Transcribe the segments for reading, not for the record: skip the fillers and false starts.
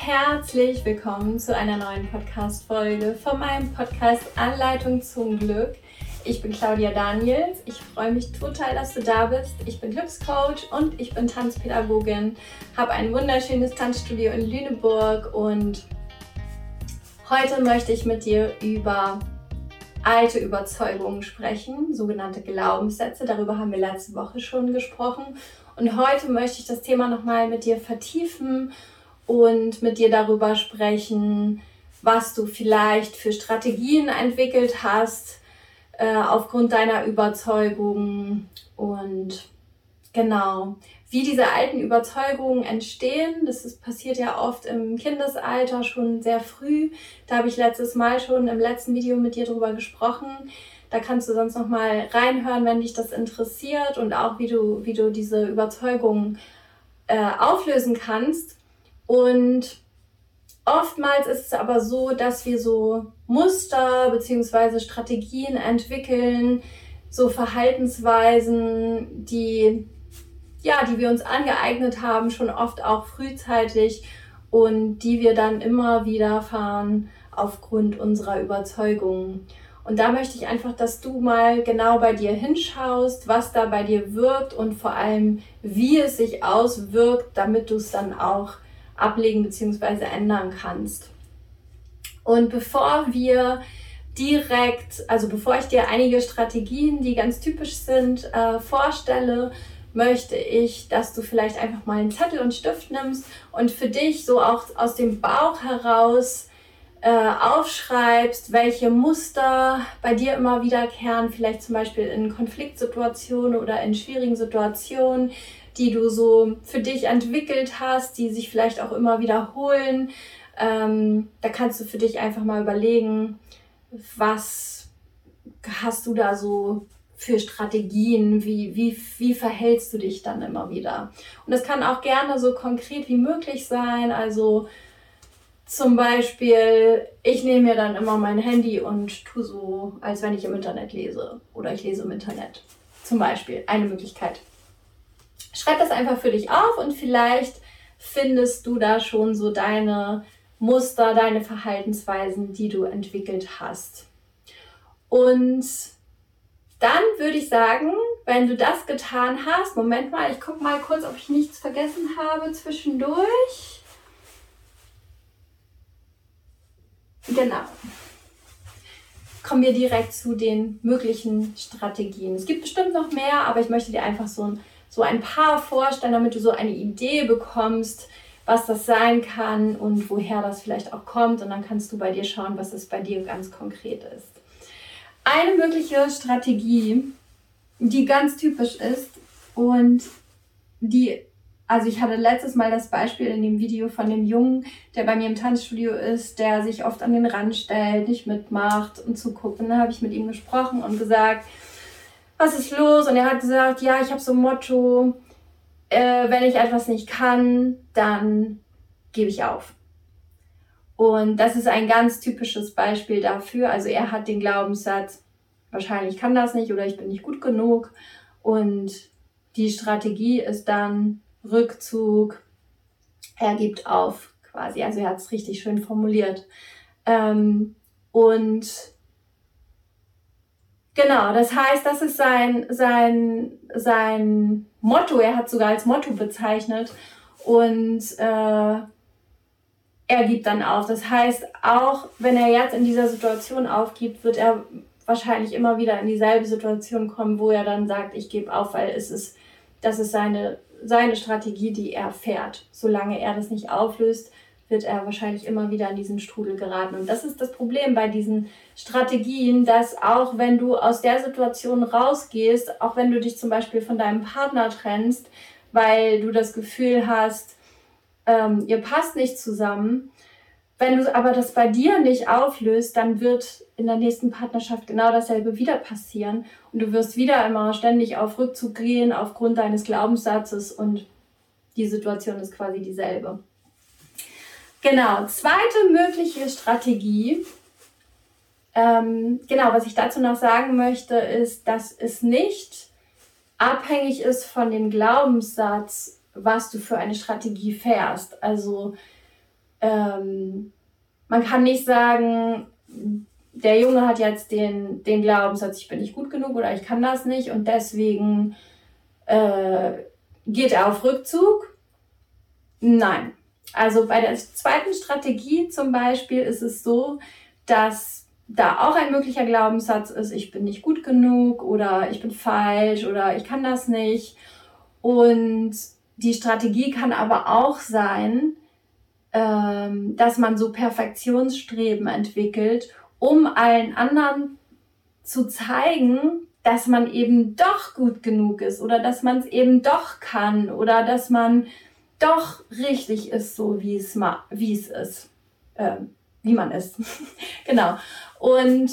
Herzlich willkommen zu einer neuen Podcast-Folge von meinem Podcast Anleitung zum Glück. Ich bin Claudia Daniels. Ich freue mich total, dass du da bist. Ich bin Glückscoach und ich bin Tanzpädagogin, habe ein wunderschönes Tanzstudio in Lüneburg und heute möchte ich mit dir über alte Überzeugungen sprechen, sogenannte Glaubenssätze. Darüber haben wir letzte Woche schon gesprochen. Und heute möchte ich das Thema nochmal mit dir vertiefen und mit dir darüber sprechen, was du vielleicht für Strategien entwickelt hast aufgrund deiner Überzeugungen und genau, wie diese alten Überzeugungen entstehen. Passiert ja oft im Kindesalter schon sehr früh. Da habe ich letztes Mal schon im letzten Video mit dir drüber gesprochen. Da kannst du sonst noch mal reinhören, wenn dich das interessiert und auch wie du diese Überzeugungen auflösen kannst. Und oftmals ist es aber so, dass wir so Muster bzw. Strategien entwickeln, so Verhaltensweisen, die wir uns angeeignet haben, schon oft auch frühzeitig und die wir dann immer wieder fahren aufgrund unserer Überzeugungen. Und da möchte ich einfach, dass du mal genau bei dir hinschaust, was da bei dir wirkt und vor allem, wie es sich auswirkt, damit du es dann auch ablegen bzw. ändern kannst. Und bevor ich dir einige Strategien, die ganz typisch sind, vorstelle, möchte ich, dass du vielleicht einfach mal einen Zettel und Stift nimmst und für dich so auch aus dem Bauch heraus aufschreibst, welche Muster bei dir immer wiederkehren, vielleicht zum Beispiel in Konfliktsituationen oder in schwierigen Situationen, die du so für dich entwickelt hast, die sich vielleicht auch immer wiederholen. Da kannst du für dich einfach mal überlegen, was hast du da so für Strategien, wie verhältst du dich dann immer wieder? Und das kann auch gerne so konkret wie möglich sein, also zum Beispiel, ich nehme mir dann immer mein Handy und tue so, als wenn ich im Internet lese oder ich lese im Internet. Zum Beispiel, eine Möglichkeit. Schreib das einfach für dich auf und vielleicht findest du da schon so deine Muster, deine Verhaltensweisen, die du entwickelt hast. Und dann würde ich sagen, wenn du das getan hast, Moment mal, ich gucke mal kurz, ob ich nichts vergessen habe zwischendurch. Genau. Kommen wir direkt zu den möglichen Strategien. Es gibt bestimmt noch mehr, aber ich möchte dir einfach so ein paar vorstellen, damit du so eine Idee bekommst, was das sein kann und woher das vielleicht auch kommt. Und dann kannst du bei dir schauen, was es bei dir ganz konkret ist. Eine mögliche Strategie, die ganz typisch ist und ich hatte letztes Mal das Beispiel in dem Video von dem Jungen, der bei mir im Tanzstudio ist, der sich oft an den Rand stellt, nicht mitmacht und zuguckt. Und dann habe ich mit ihm gesprochen und gesagt, was ist los? Und er hat gesagt, ja, ich habe so ein Motto, wenn ich etwas nicht kann, dann gebe ich auf. Und das ist ein ganz typisches Beispiel dafür. Also er hat den Glaubenssatz, wahrscheinlich kann das nicht oder ich bin nicht gut genug. Und die Strategie ist dann Rückzug, er gibt auf quasi. Also er hat es richtig schön formuliert. Und genau, das heißt, das ist sein Motto. Er hat sogar als Motto bezeichnet. Und er gibt dann auf. Das heißt, auch wenn er jetzt in dieser Situation aufgibt, wird er wahrscheinlich immer wieder in dieselbe Situation kommen, wo er dann sagt, ich gebe auf, weil das ist seine Strategie, die er fährt. Solange er das nicht auflöst, wird er wahrscheinlich immer wieder in diesen Strudel geraten. Und das ist das Problem bei diesen Strategien, dass auch wenn du aus der Situation rausgehst, auch wenn du dich zum Beispiel von deinem Partner trennst, weil du das Gefühl hast, ihr passt nicht zusammen, wenn du aber das bei dir nicht auflöst, dann wird in der nächsten Partnerschaft genau dasselbe wieder passieren und du wirst wieder immer ständig auf Rückzug gehen aufgrund deines Glaubenssatzes und die Situation ist quasi dieselbe. Genau, zweite mögliche Strategie, was ich dazu noch sagen möchte, ist, dass es nicht abhängig ist von dem Glaubenssatz, was du für eine Strategie fährst. Also man kann nicht sagen, der Junge hat jetzt den Glaubenssatz, ich bin nicht gut genug oder ich kann das nicht und deswegen geht er auf Rückzug. Nein. Also bei der zweiten Strategie zum Beispiel ist es so, dass da auch ein möglicher Glaubenssatz ist, ich bin nicht gut genug oder ich bin falsch oder ich kann das nicht. Und die Strategie kann aber auch sein, dass man so Perfektionsstreben entwickelt, um allen anderen zu zeigen, dass man eben doch gut genug ist oder dass man es eben doch kann oder dass man doch richtig ist, so wie es ist, wie man ist. Genau. Und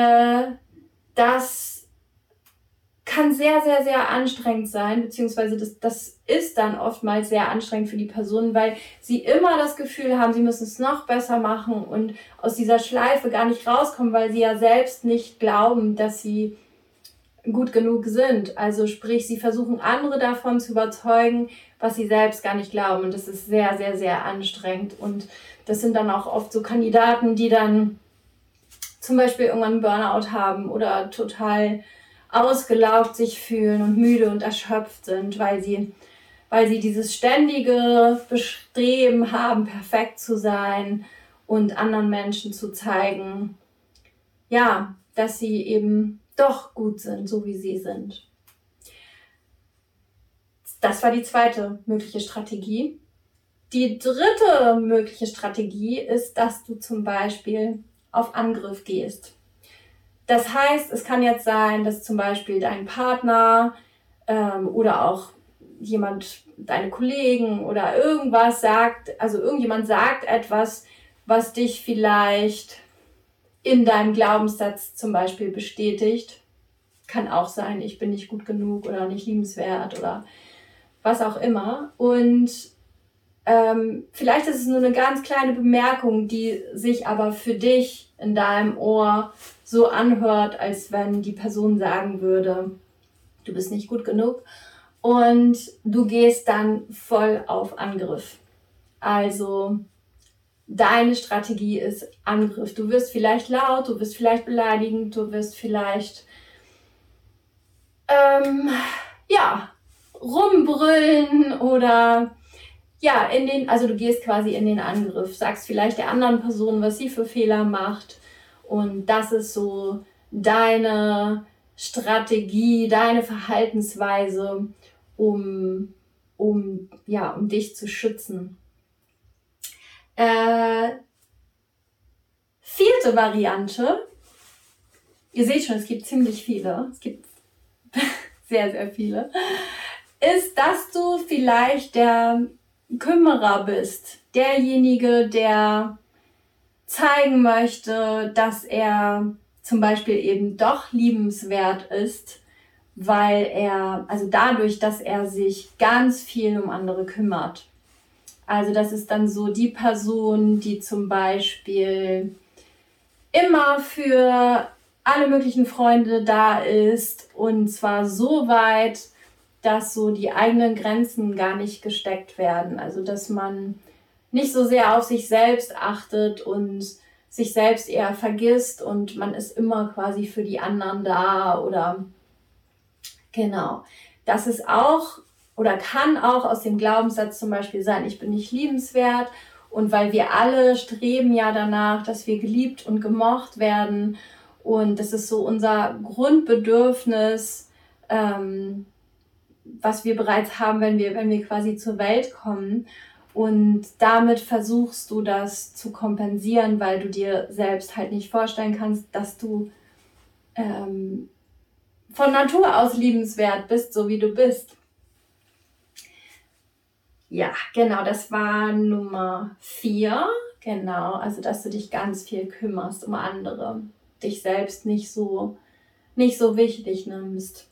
das kann sehr, sehr, sehr anstrengend sein, beziehungsweise das ist dann oftmals sehr anstrengend für die Personen, weil sie immer das Gefühl haben, sie müssen es noch besser machen und aus dieser Schleife gar nicht rauskommen, weil sie ja selbst nicht glauben, dass sie gut genug sind. Also sprich, sie versuchen andere davon zu überzeugen, was sie selbst gar nicht glauben. Und das ist sehr, sehr, sehr anstrengend. Und das sind dann auch oft so Kandidaten, die dann zum Beispiel irgendwann einen Burnout haben oder total ausgelaugt sich fühlen und müde und erschöpft sind, weil sie dieses ständige Bestreben haben, perfekt zu sein und anderen Menschen zu zeigen, ja, dass sie eben doch gut sind, so wie sie sind. Das war die zweite mögliche Strategie. Die dritte mögliche Strategie ist, dass du zum Beispiel auf Angriff gehst. Das heißt, es kann jetzt sein, dass zum Beispiel dein Partner oder auch jemand, deine Kollegen oder irgendwas sagt, also irgendjemand sagt etwas, was dich vielleicht in deinem Glaubenssatz zum Beispiel bestätigt. Kann auch sein, ich bin nicht gut genug oder nicht liebenswert oder was auch immer. Und vielleicht ist es nur eine ganz kleine Bemerkung, die sich aber für dich in deinem Ohr so anhört, als wenn die Person sagen würde, du bist nicht gut genug. Und du gehst dann voll auf Angriff. Also deine Strategie ist Angriff. Du wirst vielleicht laut, du wirst vielleicht beleidigend, du wirst vielleicht rumbrüllen oder also du gehst quasi in den Angriff, sagst vielleicht der anderen Person, was sie für Fehler macht und das ist so deine Strategie, deine Verhaltensweise, um dich zu schützen. Vierte Variante, ihr seht schon, es gibt ziemlich viele, es gibt sehr, sehr viele, ist, dass du vielleicht der Kümmerer bist, derjenige, der zeigen möchte, dass er zum Beispiel eben doch liebenswert ist, also dadurch, dass er sich ganz viel um andere kümmert. Also das ist dann so die Person, die zum Beispiel immer für alle möglichen Freunde da ist und zwar so weit, dass so die eigenen Grenzen gar nicht gesteckt werden. Also dass man nicht so sehr auf sich selbst achtet und sich selbst eher vergisst und man ist immer quasi für die anderen da oder genau. Das ist auch oder kann auch aus dem Glaubenssatz zum Beispiel sein, ich bin nicht liebenswert und weil wir alle streben ja danach, dass wir geliebt und gemocht werden und das ist so unser Grundbedürfnis, was wir bereits haben, wenn wir quasi zur Welt kommen. Und damit versuchst du das zu kompensieren, weil du dir selbst halt nicht vorstellen kannst, dass du von Natur aus liebenswert bist, so wie du bist. Ja, genau, das war Nummer 4. Genau, also dass du dich ganz viel kümmerst um andere, dich selbst nicht so wichtig nimmst.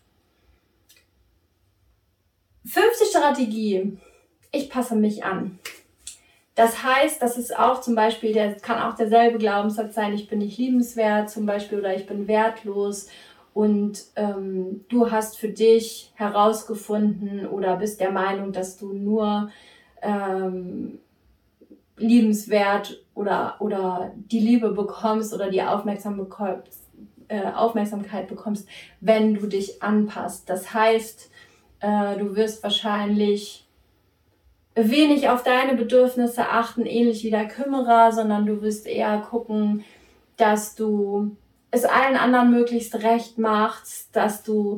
5. Strategie, ich passe mich an. Das heißt, das ist auch zum Beispiel, kann auch derselbe Glaubenssatz sein, ich bin nicht liebenswert zum Beispiel oder ich bin wertlos und du hast für dich herausgefunden oder bist der Meinung, dass du nur liebenswert oder die Liebe bekommst oder die Aufmerksamkeit bekommst, wenn du dich anpasst. Das heißt, du wirst wahrscheinlich wenig auf deine Bedürfnisse achten, ähnlich wie der Kümmerer, sondern du wirst eher gucken, dass du es allen anderen möglichst recht machst, dass du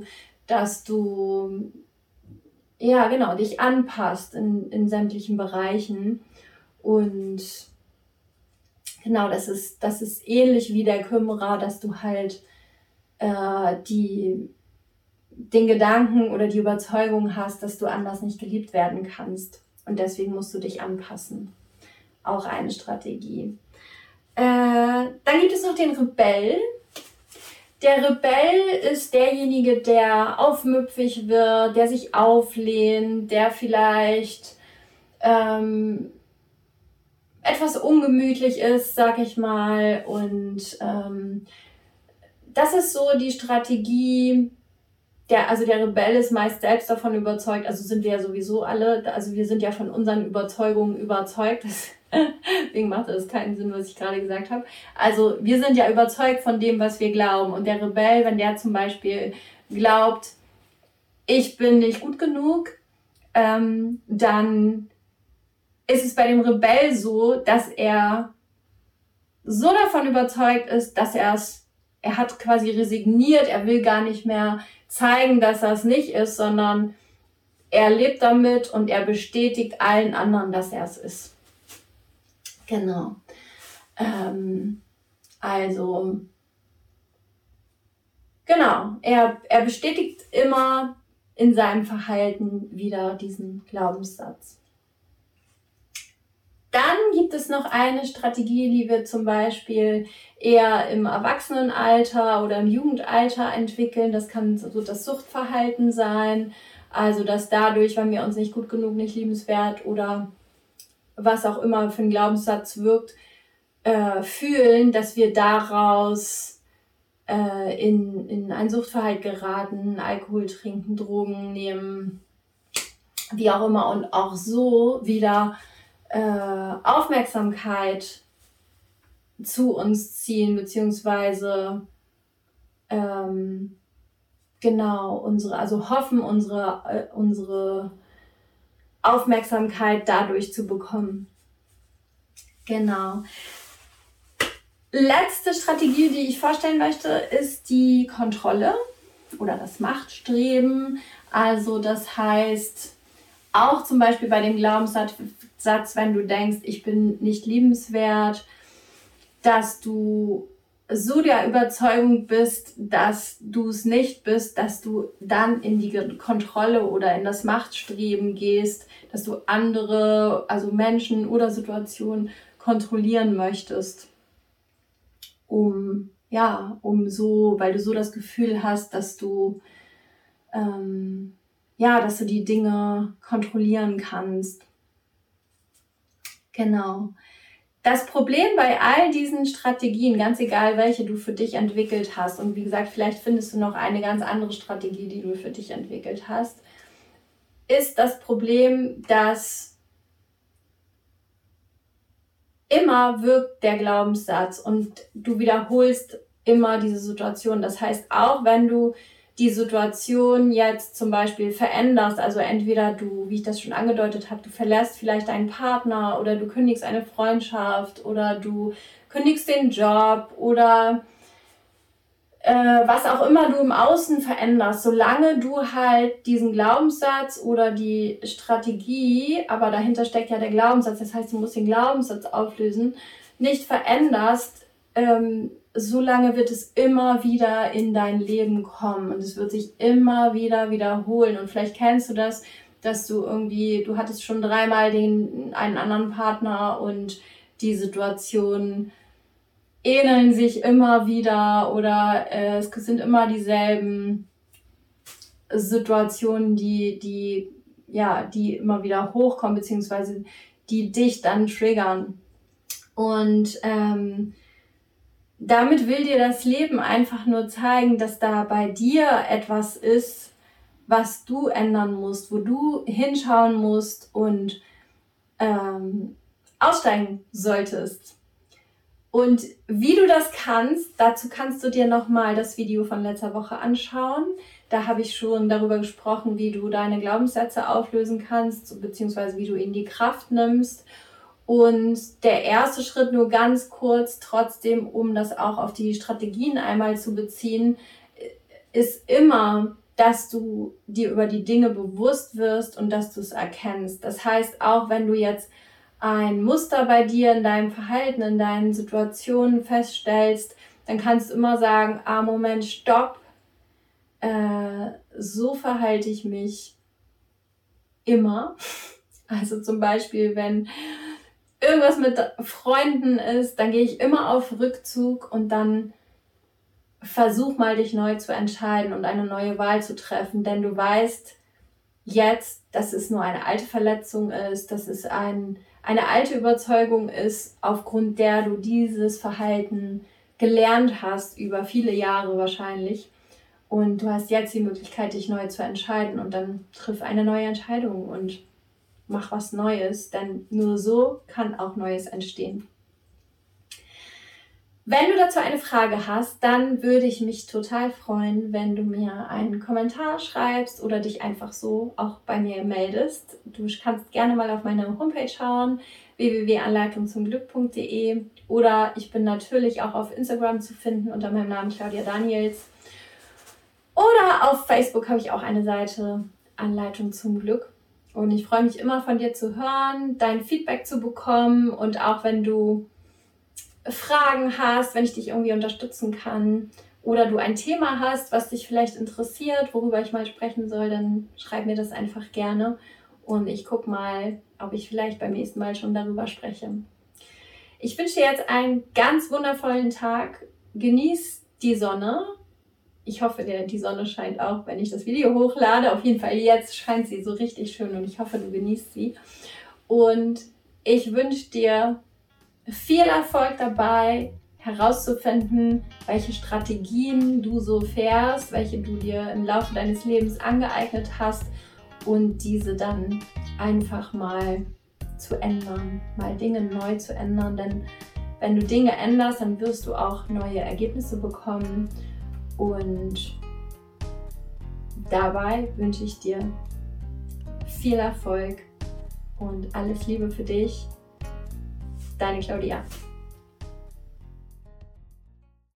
ja genau dich anpasst in sämtlichen Bereichen. Und genau, das ist ähnlich wie der Kümmerer, dass du halt den Gedanken oder die Überzeugung hast, dass du anders nicht geliebt werden kannst. Und deswegen musst du dich anpassen. Auch eine Strategie. Dann gibt es noch den Rebell. Der Rebell ist derjenige, der aufmüpfig wird, der sich auflehnt, der vielleicht etwas ungemütlich ist, sag ich mal. Und das ist so die Strategie. Der Rebell ist meist selbst davon überzeugt, also sind wir ja sowieso alle, also wir sind ja von unseren Überzeugungen überzeugt, deswegen macht es keinen Sinn, was ich gerade gesagt habe. Also wir sind ja überzeugt von dem, was wir glauben, und der Rebell, wenn der zum Beispiel glaubt, ich bin nicht gut genug, dann ist es bei dem Rebell so, dass er so davon überzeugt ist, dass er hat quasi resigniert, er will gar nicht mehr zeigen, dass er es nicht ist, sondern er lebt damit und er bestätigt allen anderen, dass er es ist. Genau. Genau, er bestätigt immer in seinem Verhalten wieder diesen Glaubenssatz. Dann gibt es noch eine Strategie, die wir zum Beispiel eher im Erwachsenenalter oder im Jugendalter entwickeln. Das kann so das Suchtverhalten sein. Also dass dadurch, wenn wir uns nicht gut genug, nicht liebenswert oder was auch immer für ein Glaubenssatz wirkt, fühlen, dass wir daraus in ein Suchtverhalten geraten, Alkohol trinken, Drogen nehmen, wie auch immer, und auch so wieder Aufmerksamkeit zu uns ziehen, beziehungsweise hoffen, unsere Aufmerksamkeit dadurch zu bekommen. Genau. Letzte Strategie, die ich vorstellen möchte, ist die Kontrolle oder das Machtstreben. Also das heißt, auch zum Beispiel bei dem Glaubenssatz, wenn du denkst, ich bin nicht liebenswert, dass du so der Überzeugung bist, dass du es nicht bist, dass du dann in die Kontrolle oder in das Machtstreben gehst, dass du andere, also Menschen oder Situationen kontrollieren möchtest, weil du so das Gefühl hast, dass du die Dinge kontrollieren kannst. Genau. Das Problem bei all diesen Strategien, ganz egal welche du für dich entwickelt hast, und wie gesagt, vielleicht findest du noch eine ganz andere Strategie, die du für dich entwickelt hast, ist das Problem, dass immer wirkt der Glaubenssatz und du wiederholst immer diese Situation. Das heißt, auch wenn du die Situation jetzt zum Beispiel veränderst, also entweder du, wie ich das schon angedeutet habe, du verlässt vielleicht deinen Partner oder du kündigst eine Freundschaft oder du kündigst den Job oder was auch immer du im Außen veränderst, solange du halt diesen Glaubenssatz oder die Strategie, aber dahinter steckt ja der Glaubenssatz, das heißt, du musst den Glaubenssatz auflösen, nicht veränderst, solange wird es immer wieder in dein Leben kommen und es wird sich immer wieder wiederholen. Und vielleicht kennst du das, dass du hattest schon 3-mal einen anderen Partner und die Situationen ähneln sich immer wieder oder es sind immer dieselben Situationen, die immer wieder hochkommen, beziehungsweise die dich dann triggern. Und damit will dir das Leben einfach nur zeigen, dass da bei dir etwas ist, was du ändern musst, wo du hinschauen musst und aussteigen solltest. Und wie du das kannst, dazu kannst du dir nochmal das Video von letzter Woche anschauen. Da habe ich schon darüber gesprochen, wie du deine Glaubenssätze auflösen kannst, beziehungsweise wie du ihnen die Kraft nimmst. Und der erste Schritt, nur ganz kurz, trotzdem, um das auch auf die Strategien einmal zu beziehen, ist immer, dass du dir über die Dinge bewusst wirst und dass du es erkennst. Das heißt, auch wenn du jetzt ein Muster bei dir in deinem Verhalten, in deinen Situationen feststellst, dann kannst du immer sagen, Moment, stopp, so verhalte ich mich immer. Also zum Beispiel, wenn irgendwas mit Freunden ist, dann gehe ich immer auf Rückzug und dann versuch mal, dich neu zu entscheiden und eine neue Wahl zu treffen, denn du weißt jetzt, dass es nur eine alte Verletzung ist, dass es eine alte Überzeugung ist, aufgrund der du dieses Verhalten gelernt hast, über viele Jahre wahrscheinlich. Und du hast jetzt die Möglichkeit, dich neu zu entscheiden und dann triff eine neue Entscheidung und mach was Neues, denn nur so kann auch Neues entstehen. Wenn du dazu eine Frage hast, dann würde ich mich total freuen, wenn du mir einen Kommentar schreibst oder dich einfach so auch bei mir meldest. Du kannst gerne mal auf meine Homepage schauen, www.anleitungzumglück.de, oder ich bin natürlich auch auf Instagram zu finden unter meinem Namen Claudia Daniels. Oder auf Facebook habe ich auch eine Seite, Anleitung zum Glück. Und ich freue mich immer, von dir zu hören, dein Feedback zu bekommen, und auch wenn du Fragen hast, wenn ich dich irgendwie unterstützen kann oder du ein Thema hast, was dich vielleicht interessiert, worüber ich mal sprechen soll, dann schreib mir das einfach gerne und ich gucke mal, ob ich vielleicht beim nächsten Mal schon darüber spreche. Ich wünsche dir jetzt einen ganz wundervollen Tag. Genieß die Sonne. Ich hoffe, die Sonne scheint auch, wenn ich das Video hochlade. Auf jeden Fall jetzt scheint sie so richtig schön und ich hoffe, du genießt sie. Und ich wünsche dir viel Erfolg dabei, herauszufinden, welche Strategien du so fährst, welche du dir im Laufe deines Lebens angeeignet hast und diese dann einfach mal zu ändern, mal Dinge neu zu ändern, denn wenn du Dinge änderst, dann wirst du auch neue Ergebnisse bekommen, und dabei wünsche ich dir viel Erfolg und alles Liebe für dich. Deine Claudia.